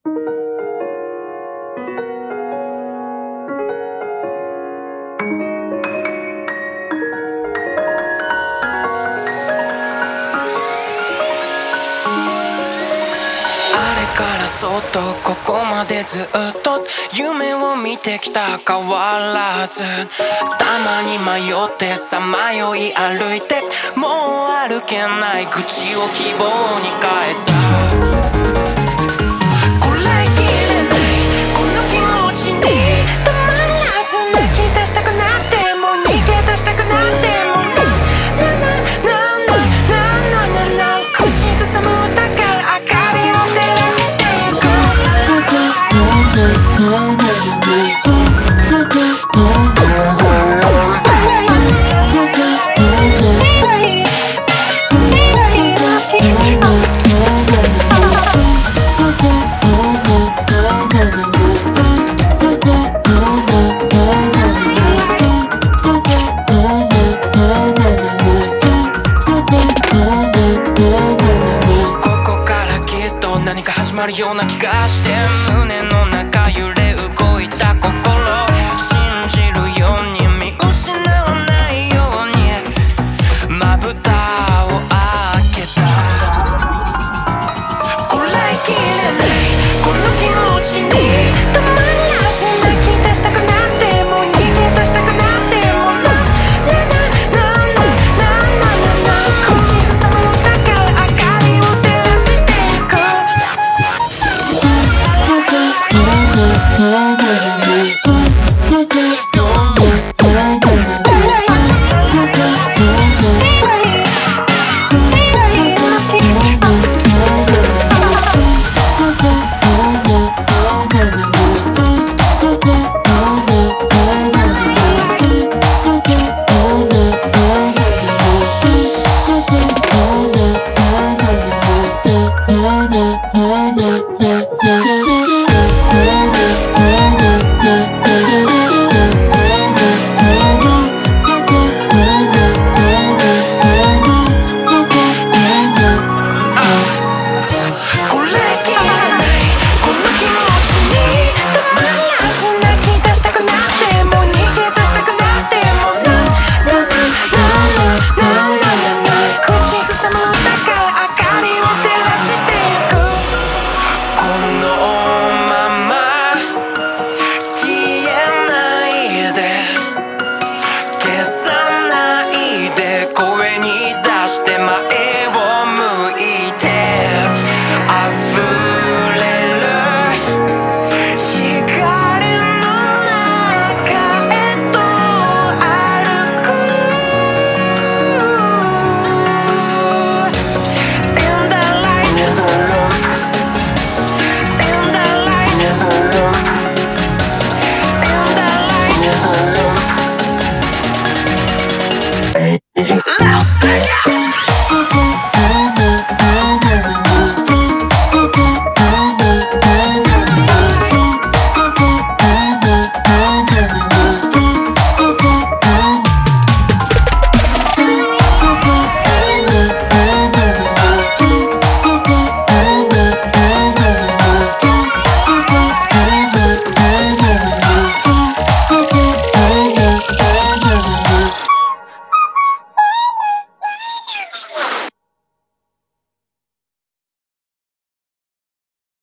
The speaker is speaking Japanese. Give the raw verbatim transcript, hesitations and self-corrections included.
からそっとここまでずっと夢を見てきた変わらず、たまに迷ってさまよい歩いて、もう歩けない口を希望に変えた。こらえきれないこの気持ちにたまらず泣き出したくなって、もう逃げ出したくなって、もうなななななななな口ずさむ歌から明かりを照らしていく。何か始まるような気がして、胸の中揺れ動いた心、信じるように見失わないようにまぶたを開けた。こらえきれないこの気持ちにたまらず泣き出したくなって、もう逃げ出したくなって、もうななななななな口ずさむ歌から明かりを照らしていく。 Yeah.